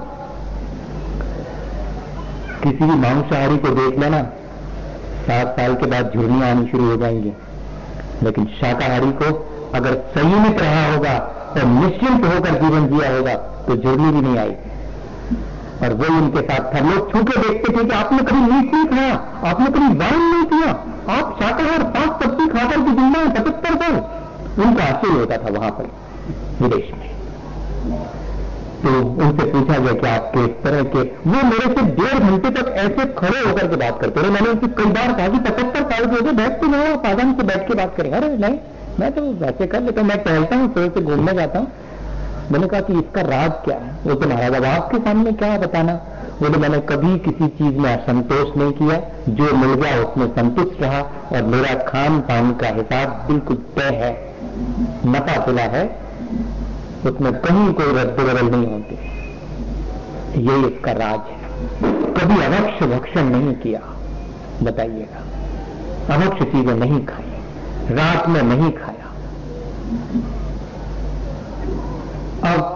किसी भी मांसाहारी को देख लेना, 7 साल के बाद झुर्रियां आनी शुरू हो जाएंगी, लेकिन शाकाहारी को अगर संयमित रहा होगा और निश्चिंत होकर जीवन जिया होगा तो झुर्री भी नहीं आएगी। और वो उनके साथ था, लोग छू के देखते थे कि आपने कभी मीट नहीं खाया, आपने कभी वाइन नहीं पिया, आप शाकाहार 5 सब्जी खाकर की जिंदा है 75 साल। उनका आश्चर्य होता था वहां पर विदेश में। तो उनसे पूछा गया कि आपके इस तरह के, वो मेरे से 1.5 घंटे तक ऐसे खड़े होकर के बात करते रहे। मैंने उनसे कई बार कहा कि 75 साल के हो गए, बैठ तो नहीं, आप आराम से बैठ के बात करें। अरे नहीं, मैं तो वैसे कर लेता हूं, मैं टहलता हूं, थोड़े से घूमने जाता हूं। मैंने कहा कि इसका राज क्या है? वो तो महाराज अब आपके सामने क्या बताना। बोले मैंने कभी किसी चीज में असंतोष नहीं किया, जो मिल गया उसमें संतुष्ट रहा, और मेरा खान पान का हिसाब बिल्कुल तय है, नफा तुला है, उसमें कहीं कोई रद्द बदल नहीं होती। यही इसका राज है। कभी अभक्ष भक्षण नहीं किया, बताइएगा, अभक्ष चीजें नहीं खाई, रात में नहीं खाया। अब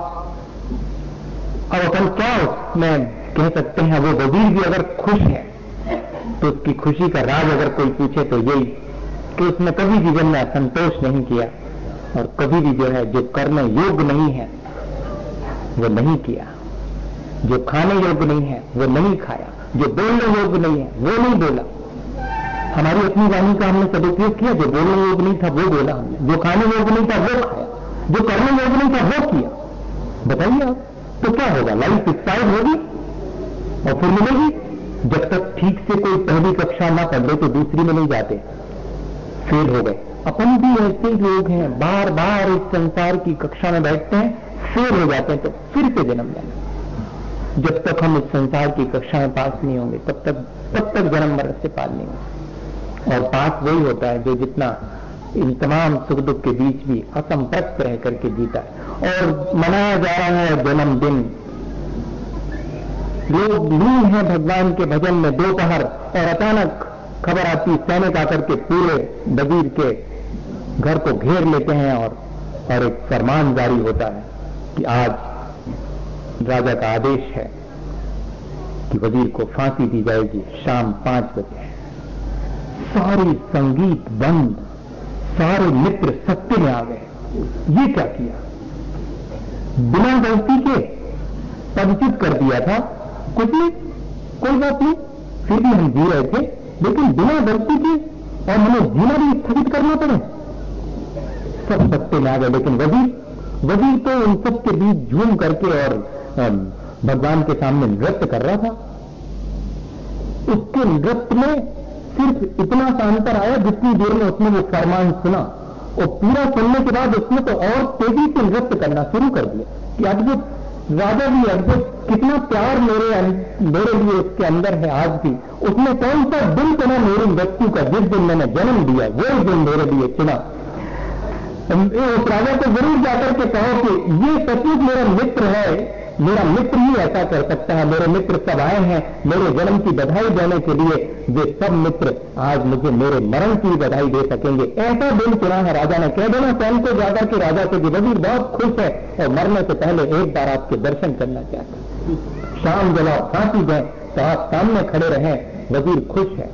अपन क्या उसमें कह सकते हैं? वो वजीर भी अगर खुश है तो उसकी खुशी का राज अगर कोई पूछे तो यही कि उसने कभी जीवन में असंतोष नहीं किया, और कभी भी जो है जो करने योग्य नहीं है वो नहीं किया, जो खाने योग्य नहीं है वो नहीं खाया, जो बोलने योग्य नहीं है वो नहीं बोला। हमारी अपनी वाणी का हमने सदुपयोग किया, जो बोलने योग्य नहीं था वो बोला हमने, जो खाने योग्य नहीं था वो खाया, जो करने योग्य नहीं था वो किया। बताइए आप, तो क्या होगा? लाइफ एक्सपायर होगी और फिर मिलेगी। जब तक ठीक से कोई पहली कक्षा ना पढ़ ले तो दूसरी में नहीं जाते, फेल हो गए। अपन भी ऐसे लोग हैं, बार बार इस संसार की कक्षा में बैठते हैं, फेल हो जाते हैं, तो फिर से जन्म लेना। जब तक हम इस संसार की कक्षा में पास नहीं होंगे तब तक जन्म मरण से पार नहीं होंगे। और पास वही होता है जो जितना इन तमाम सुख दुख के बीच भी असंप्रक्त रह करके जीता है। और मनाया जा रहा है जन्मदिन, लोग लीन है भगवान के भजन में दोपहर, और अचानक खबर आती, सैनिक आकर के पूरे वजीर के घर को घेर लेते हैं, और एक फरमान जारी होता है कि आज राजा का आदेश है कि वजीर को फांसी दी जाएगी शाम 5 बजे। सारी संगीत बंद, सारे मित्र सत्य में आ गए। ये क्या किया? बिना गलती के पदच्युत कर दिया था, कुछ नहीं, कोई बात नहीं, फिर भी हम जी रहे थे, लेकिन बिना गलती के, और हमें जीना भी स्थगित करना पड़े। सब सत्य में आ गए। लेकिन वजीर तो उन सब के बीच झूम करके और भगवान के सामने नृत्य कर रहा था। उसके नृत्य में सिर्फ इतना सा अंतर आया, जितनी देर में उसने वो फरमान सुना, और पूरा सुनने के बाद उसने तो और तेजी से नृत्य करना शुरू कर दिया कि अद्भुत, राजा भी अद्भुत, कितना प्यार मेरे लिए उसके अंदर है आज भी। उसने कौन सा दिन चुना मेरी मृत्यु का? जिस दिन मैंने जन्म दिया वो दिन मेरे लिए चुना। उस राजा को जरूर जाकर के कहो कि ये सचमुच मेरा मित्र है, मेरा मित्र ही ऐसा कर सकता है। मेरे मित्र सब आए हैं मेरे जन्म की बधाई देने के लिए, वे सब मित्र आज मुझे मेरे मरण की बधाई दे सकेंगे। ऐसा दिन चुना है। राजा ने कह देना सैन को जाकर के राजा से, वजीर बहुत खुश है और मरने से पहले एक बार आपके दर्शन करना चाहता है, शाम जब आप फांसी दें तो आप सामने खड़े रहें, वजीर खुश है।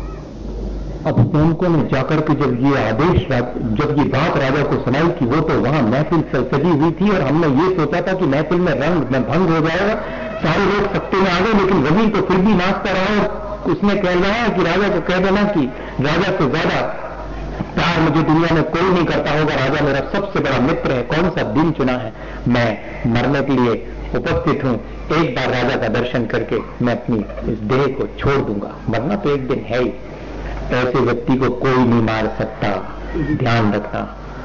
अब सैनिकों ने जाकर के जब ये आदेश, जब ये बात राजा को सुनाई कि वो तो वहां महफिल सजी हुई थी, और हमने ये सोचा था कि महफिल में रंग में भंग हो जाएगा, सारे लोग सत्ते में आ गए, लेकिन वजीर तो फिर भी नाचता रहा। उसने कह रहा है कि राजा को कह देना कि राजा से ज्यादा प्यार मुझे दुनिया में कोई नहीं करता होगा, राजा मेरा सबसे बड़ा मित्र है। कौन सा दिन चुना है, मैं मरने के लिए उपस्थित हूं, एक बार राजा का दर्शन करके मैं अपनी इस देह को छोड़ दूंगा, मरना तो एक दिन है ही। ऐसे व्यक्ति को कोई नहीं मार सकता, ध्यान रखना।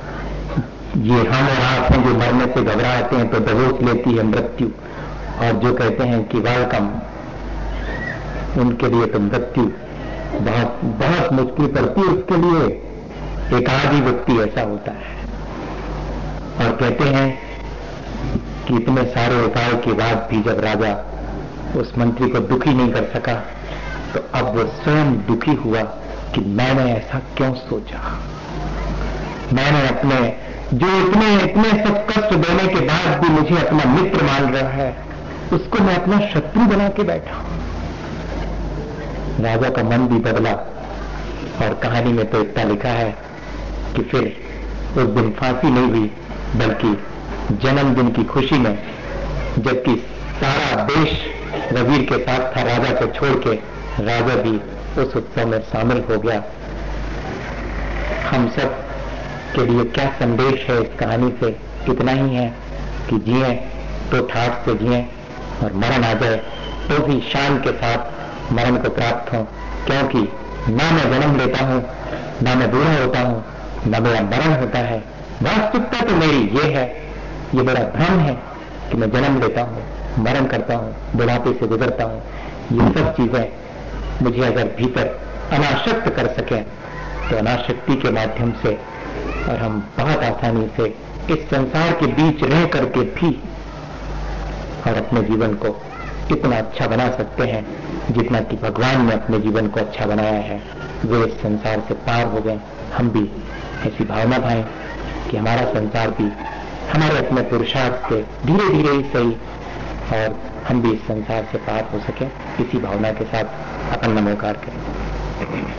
ये हम और आप हैं जो मरने से घबराते हैं तो दबोच लेती है मृत्यु, और जो कहते हैं कि वेलकम, उनके लिए तो मृत्यु बहुत बहुत मुश्किल पड़ती है। उसके लिए एक आदि व्यक्ति ऐसा होता है, और कहते हैं कि इतने सारे उपाय के बाद भी जब राजा उस मंत्री को दुखी नहीं कर सका, तो अब वो स्वयं दुखी हुआ कि मैंने ऐसा क्यों सोचा। मैंने अपने जो इतने सब कष्ट देने के बाद भी मुझे अपना मित्र मान रहा है, उसको मैं अपना शत्रु बना के बैठा। राजा का मन भी बदला, और कहानी में तो इतना लिखा है कि फिर उस दिन फांसी नहीं हुई, बल्कि जन्मदिन की खुशी में, जबकि सारा देश वजीर के साथ था, राजा को छोड़ के राजा भी उस उत्सव में शामिल हो गया। हम सब के लिए क्या संदेश है इस कहानी से? इतना ही है कि जिए तो ठाठ से जिए और मरण आ जाए तो भी शान के साथ मरण को प्राप्त हो, क्योंकि ना मैं जन्म लेता हूं, ना मैं बूढ़ा होता हूं, ना मेरा मरण होता है। वास्तविकता तो मेरी ये है, ये बड़ा भ्रम है कि मैं जन्म लेता हूं, मरण करता हूं, बुढ़ापे से गुजरता हूं। ये सब चीजें मुझे अगर भीतर अनासक्त कर सकें तो अनासक्ति के माध्यम से और हम बहुत आसानी से इस संसार के बीच रह करके भी और अपने जीवन को इतना अच्छा बना सकते हैं जितना कि भगवान ने अपने जीवन को अच्छा बनाया है। वे इस संसार से पार हो गए, हम भी ऐसी भावना भाएं कि हमारा संसार भी हमारे अपने पुरुषार्थ से धीरे धीरे ही सही और हम भी इस संसार से पार हो सके। इसी भावना के साथ अपन नमोकार करें।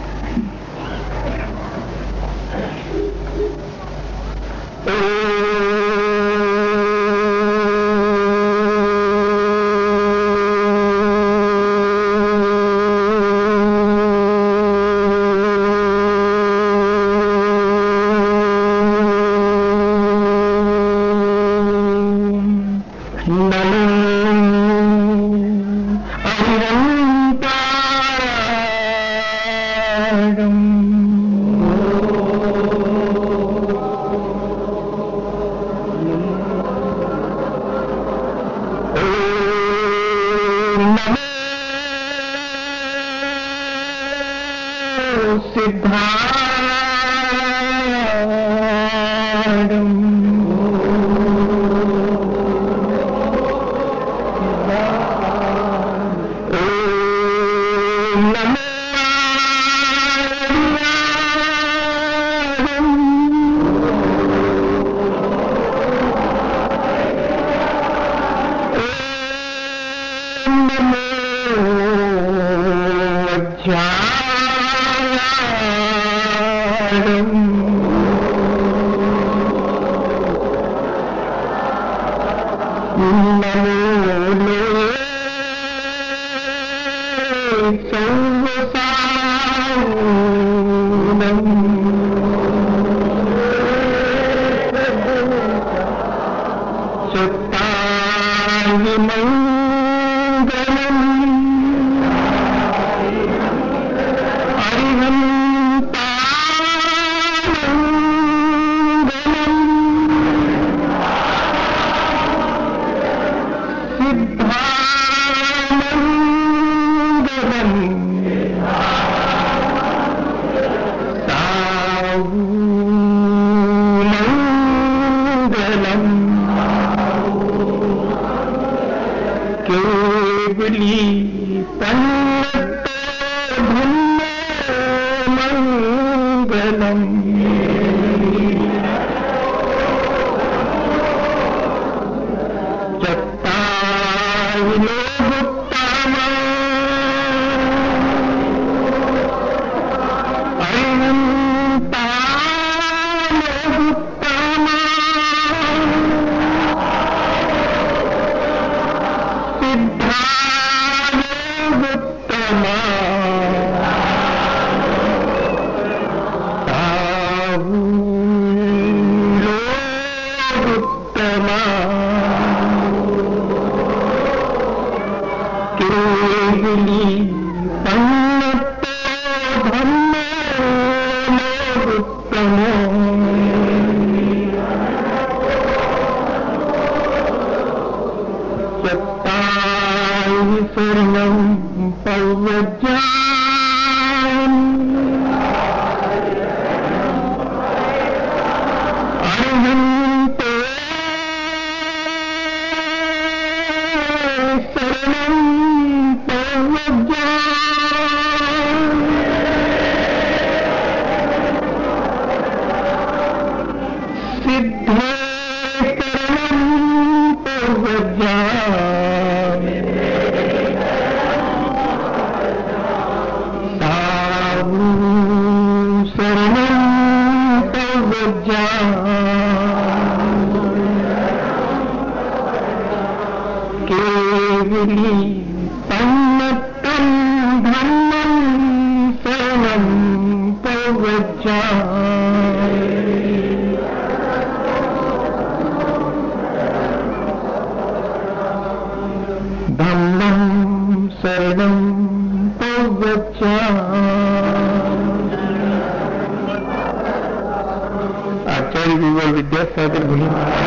सद्गुरु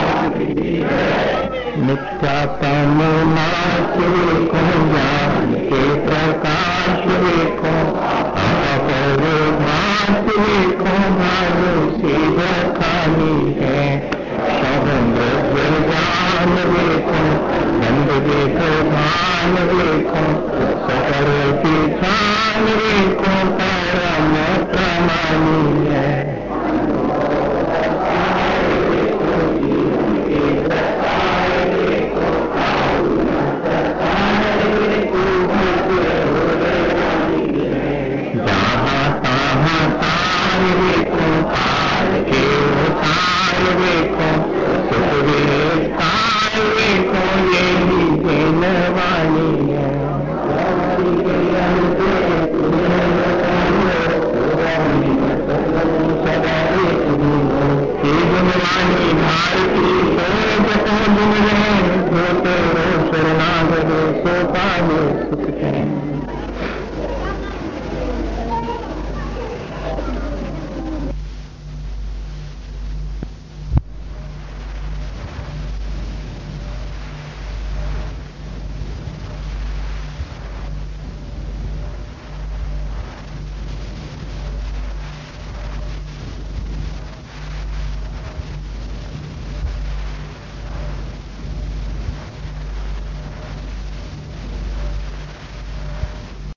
नित्यात्म नाथ को ज्ञान के प्रकाश को अपरो भात को भानु शिव खानी है सौगंध ज्ञान देखो गंध देखो भान देखो सकर की छान देखो परम प्रमाणी है